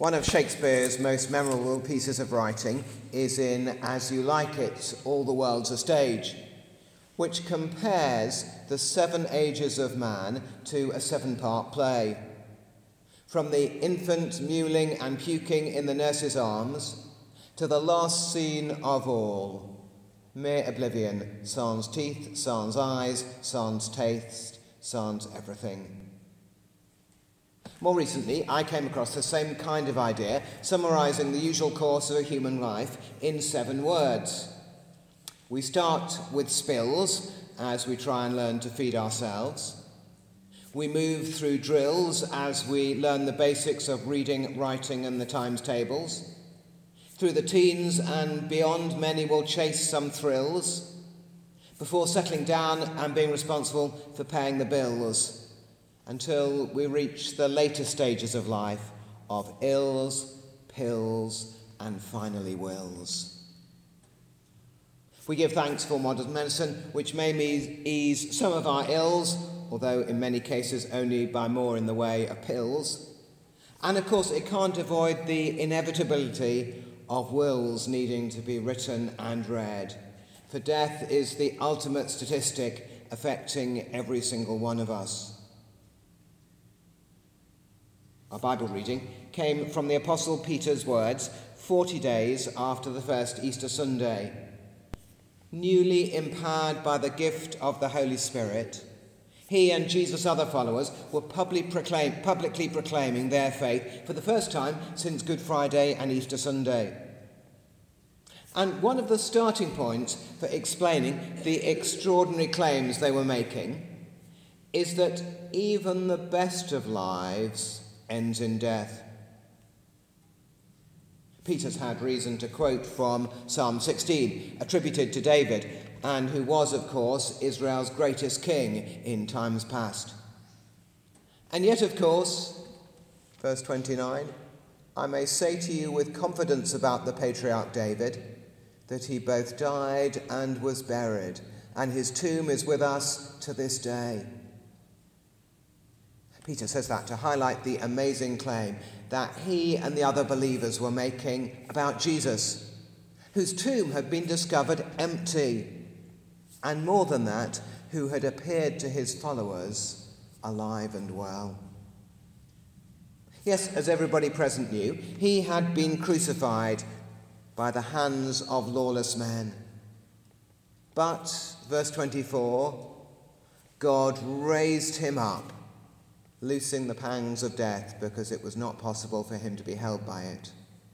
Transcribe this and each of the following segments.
One of Shakespeare's most memorable pieces of writing is in As You Like It, All the World's a Stage, which compares the 7 ages of man to a 7-part play. From the infant mewling and puking in the nurse's arms to the last scene of all, mere oblivion, sans teeth, sans eyes, sans taste, sans everything. More recently, I came across the same kind of idea, summarising the usual course of a human life in 7 words. We start with spills as we try and learn to feed ourselves. We move through drills as we learn the basics of reading, writing and the times tables. Through the teens and beyond, many will chase some thrills before settling down and being responsible for paying the bills, until we reach the later stages of life of ills, pills, and finally wills. We give thanks for modern medicine, which may ease some of our ills, although in many cases only by more in the way of pills. And of course, it can't avoid the inevitability of wills needing to be written and read, for death is the ultimate statistic affecting every single one of us. Our Bible reading came from the Apostle Peter's words 40 days after the first Easter Sunday. Newly empowered by the gift of the Holy Spirit, he and Jesus' other followers were publicly proclaiming their faith for the first time since Good Friday and Easter Sunday. And one of the starting points for explaining the extraordinary claims they were making is that even the best of lives ends in death. Peter's had reason to quote from Psalm 16, attributed to David, and who was, of course, Israel's greatest king in times past. And yet, of course, verse 29, I may say to you with confidence about the patriarch David, that he both died and was buried, and his tomb is with us to this day. Peter says that to highlight the amazing claim that he and the other believers were making about Jesus, whose tomb had been discovered empty, and more than that, who had appeared to his followers alive and well. Yes, as everybody present knew, he had been crucified by the hands of lawless men. But, verse 24, God raised him up, loosing the pangs of death because it was not possible for him to be held by it.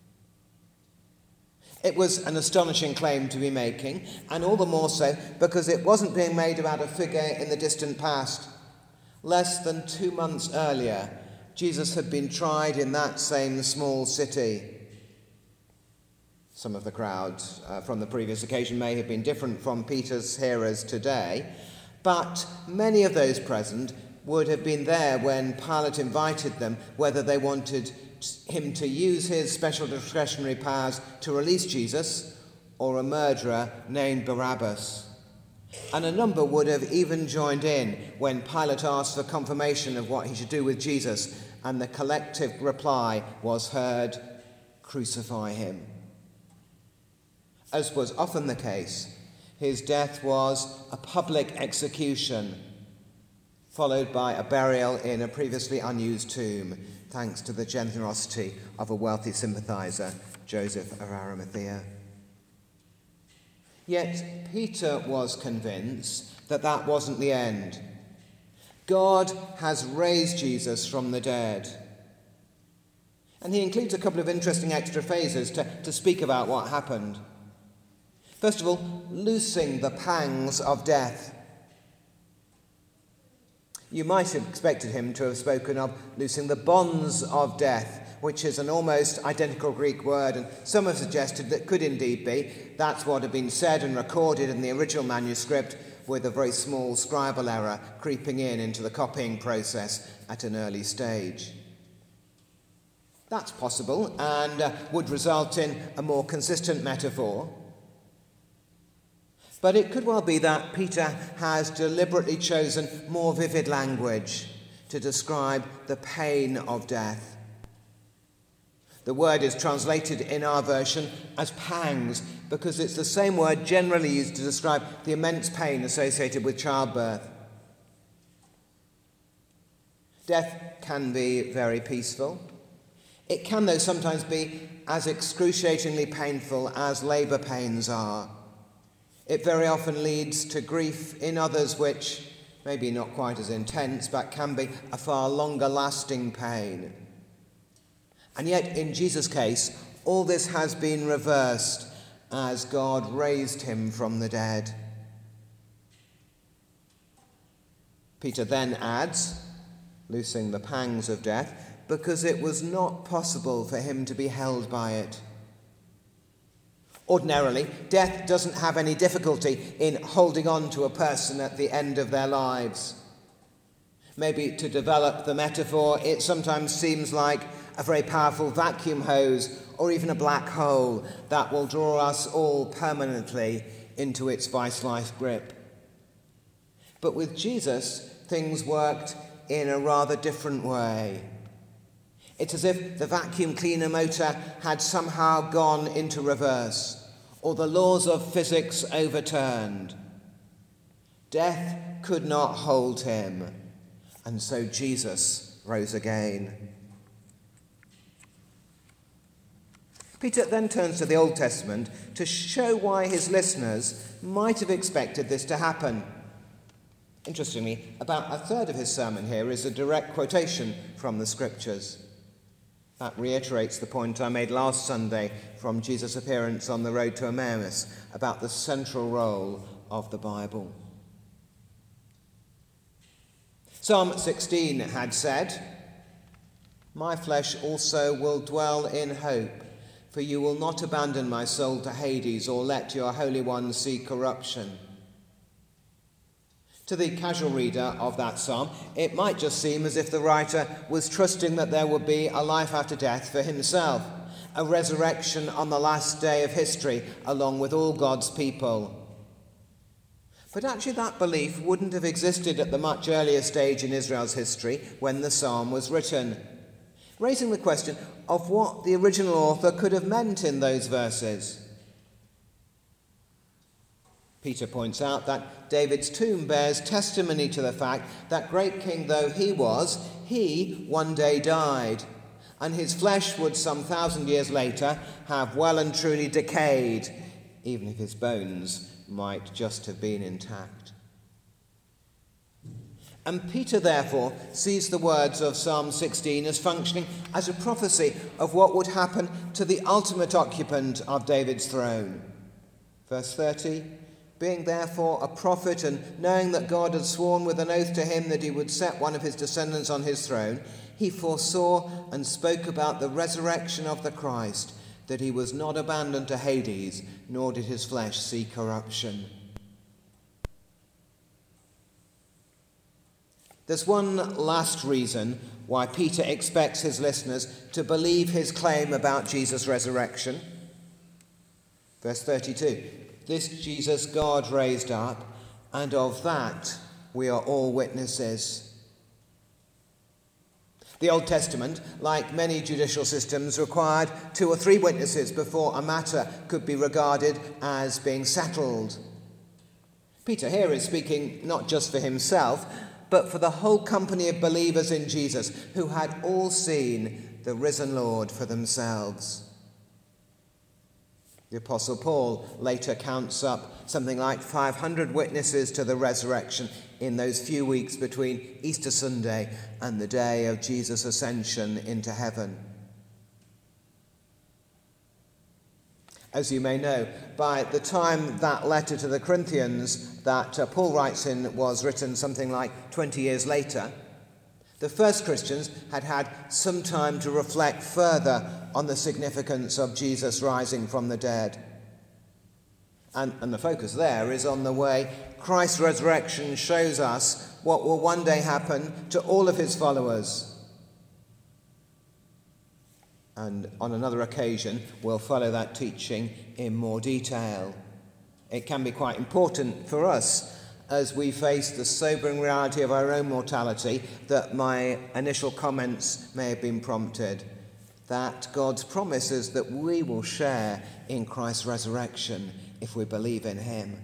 It was an astonishing claim to be making, and all the more so because it wasn't being made about a figure in the distant past. Less than 2 months earlier, Jesus had been tried in that same small city. Some of the crowd from the previous occasion may have been different from Peter's hearers today, but many of those present would have been there when Pilate invited them, whether they wanted him to use his special discretionary powers to release Jesus or a murderer named Barabbas. And a number would have even joined in when Pilate asked for confirmation of what he should do with Jesus, and the collective reply was heard, crucify him. As was often the case, his death was a public execution, followed by a burial in a previously unused tomb, thanks to the generosity of a wealthy sympathizer, Joseph of Arimathea. Yet Peter was convinced that that wasn't the end. God has raised Jesus from the dead. And he includes a couple of interesting extra phases to speak about what happened. First of all, loosing the pangs of death. You might have expected him to have spoken of loosing the bonds of death, which is an almost identical Greek word, and some have suggested that could indeed be. That's what had been said and recorded in the original manuscript, with a very small scribal error creeping into the copying process at an early stage. That's possible and would result in a more consistent metaphor. But it could well be that Peter has deliberately chosen more vivid language to describe the pain of death. The word is translated in our version as pangs because it's the same word generally used to describe the immense pain associated with childbirth. Death can be very peaceful. It can, though, sometimes be as excruciatingly painful as labour pains are. It very often leads to grief in others which, maybe not quite as intense, but can be a far longer lasting pain. And yet, in Jesus' case, all this has been reversed as God raised him from the dead. Peter then adds, loosing the pangs of death, because it was not possible for him to be held by it. Ordinarily, death doesn't have any difficulty in holding on to a person at the end of their lives. Maybe to develop the metaphor, it sometimes seems like a very powerful vacuum hose or even a black hole that will draw us all permanently into its vice-like grip. But with Jesus, things worked in a rather different way. It's as if the vacuum cleaner motor had somehow gone into reverse, or the laws of physics overturned. Death could not hold him, and so Jesus rose again. Peter then turns to the Old Testament to show why his listeners might have expected this to happen. Interestingly, about a third of his sermon here is a direct quotation from the Scriptures. That reiterates the point I made last Sunday from Jesus' appearance on the road to Emmaus about the central role of the Bible. Psalm 16 had said, "My flesh also will dwell in hope, for you will not abandon my soul to Hades or let your Holy One see corruption." To the casual reader of that psalm, it might just seem as if the writer was trusting that there would be a life after death for himself, a resurrection on the last day of history along with all God's people. But actually that belief wouldn't have existed at the much earlier stage in Israel's history when the psalm was written, raising the question of what the original author could have meant in those verses. Peter points out that David's tomb bears testimony to the fact that great king though he was, he one day died, and his flesh would some 1,000 years later have well and truly decayed, even if his bones might just have been intact. And Peter therefore sees the words of Psalm 16 as functioning as a prophecy of what would happen to the ultimate occupant of David's throne. Verse 30, "Being therefore a prophet and knowing that God had sworn with an oath to him that he would set one of his descendants on his throne, he foresaw and spoke about the resurrection of the Christ, that he was not abandoned to Hades, nor did his flesh see corruption." There's one last reason why Peter expects his listeners to believe his claim about Jesus' resurrection. Verse 32, "This Jesus God raised up, and of that we are all witnesses." The Old Testament, like many judicial systems, required 2 or 3 witnesses before a matter could be regarded as being settled. Peter here is speaking not just for himself, but for the whole company of believers in Jesus who had all seen the risen Lord for themselves. The Apostle Paul later counts up something like 500 witnesses to the resurrection in those few weeks between Easter Sunday and the day of Jesus' ascension into heaven. As you may know, by the time that letter to the Corinthians that Paul writes in was written something like 20 years later, the first Christians had had some time to reflect further on the significance of Jesus rising from the dead. And the focus there is on the way Christ's resurrection shows us what will one day happen to all of his followers. And on another occasion, we'll follow that teaching in more detail. It can be quite important for us as we face the sobering reality of our own mortality that my initial comments may have been prompted. that God's promise is that we will share in Christ's resurrection if we believe in him.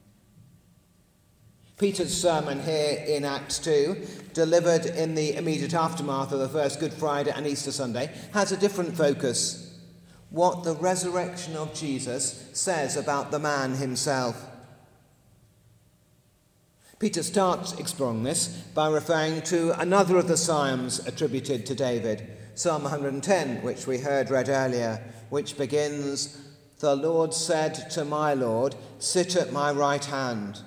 Peter's sermon here in Acts 2, delivered in the immediate aftermath of the first Good Friday and Easter Sunday, has a different focus: what the resurrection of Jesus says about the man himself. Peter starts exploring this by referring to another of the psalms attributed to David, Psalm 110, which we heard read earlier, which begins, "The Lord said to my Lord, sit at my right hand."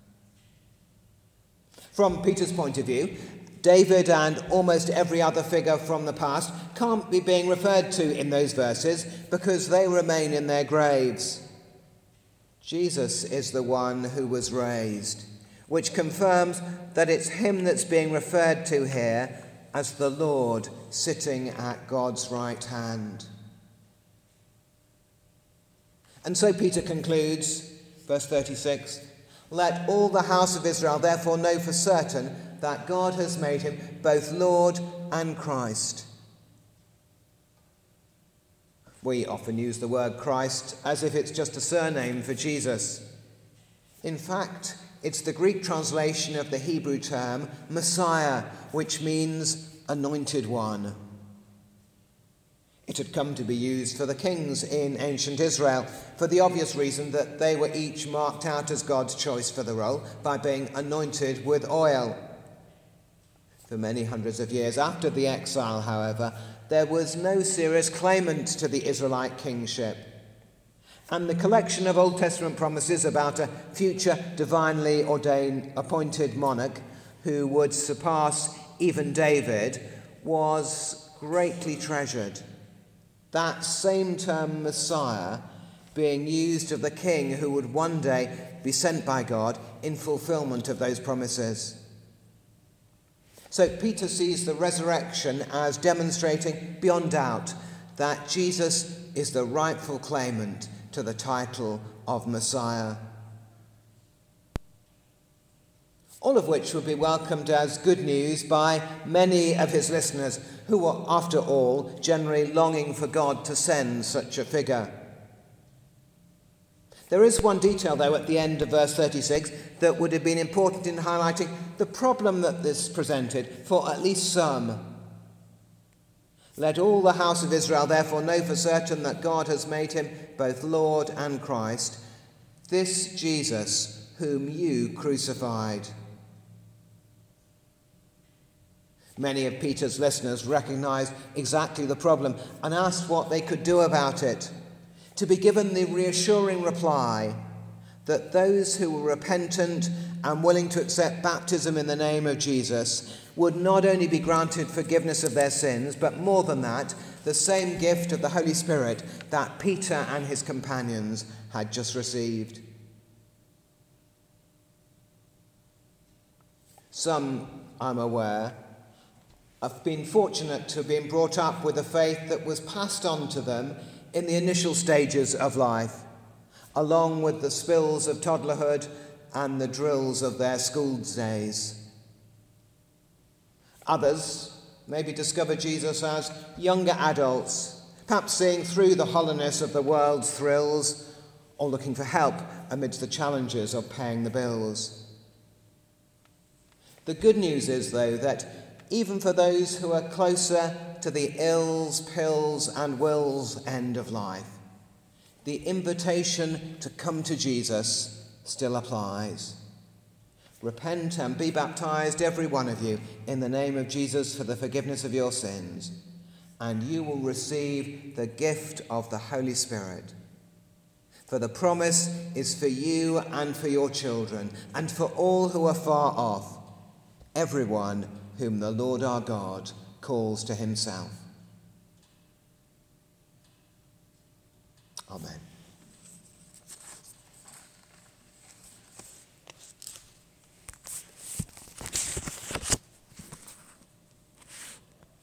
From Peter's point of view, David and almost every other figure from the past can't be being referred to in those verses because they remain in their graves. Jesus is the one who was raised, which confirms that it's him that's being referred to here as the Lord sitting at God's right hand. And so Peter concludes, verse 36, "Let all the house of Israel therefore know for certain that God has made him both Lord and Christ." We often use the word Christ as if it's just a surname for Jesus. In fact, it's the Greek translation of the Hebrew term Messiah, which means anointed one. It had come to be used for the kings in ancient Israel for the obvious reason that they were each marked out as God's choice for the role by being anointed with oil. For many hundreds of years after the exile, however, there was no serious claimant to the Israelite kingship. And the collection of Old Testament promises about a future divinely appointed monarch who would surpass even David was greatly treasured. That same term Messiah being used of the king who would one day be sent by God in fulfillment of those promises. So Peter sees the resurrection as demonstrating beyond doubt that Jesus is the rightful claimant to the title of Messiah. All of which would be welcomed as good news by many of his listeners who were, after all, generally longing for God to send such a figure. There is one detail, though, at the end of verse 36 that would have been important in highlighting the problem that this presented for at least some. "Let all the house of Israel therefore know for certain that God has made him both Lord and Christ, this Jesus whom you crucified." Many of Peter's listeners recognized exactly the problem and asked what they could do about it, to be given the reassuring reply that those who were repentant and willing to accept baptism in the name of Jesus would not only be granted forgiveness of their sins, but more than that, the same gift of the Holy Spirit that Peter and his companions had just received. Some, I'm aware, have been fortunate to have been brought up with a faith that was passed on to them in the initial stages of life, along with the spills of toddlerhood and the drills of their school days. Others maybe discover Jesus as younger adults, perhaps seeing through the hollowness of the world's thrills or looking for help amidst the challenges of paying the bills. The good news is, though, that even for those who are closer to the ills, pills, and wills end of life, the invitation to come to Jesus still applies. Repent and be baptized, every one of you, in the name of Jesus for the forgiveness of your sins, and you will receive the gift of the Holy Spirit. For the promise is for you and for your children, and for all who are far off, everyone whom the Lord our God calls to himself. Amen.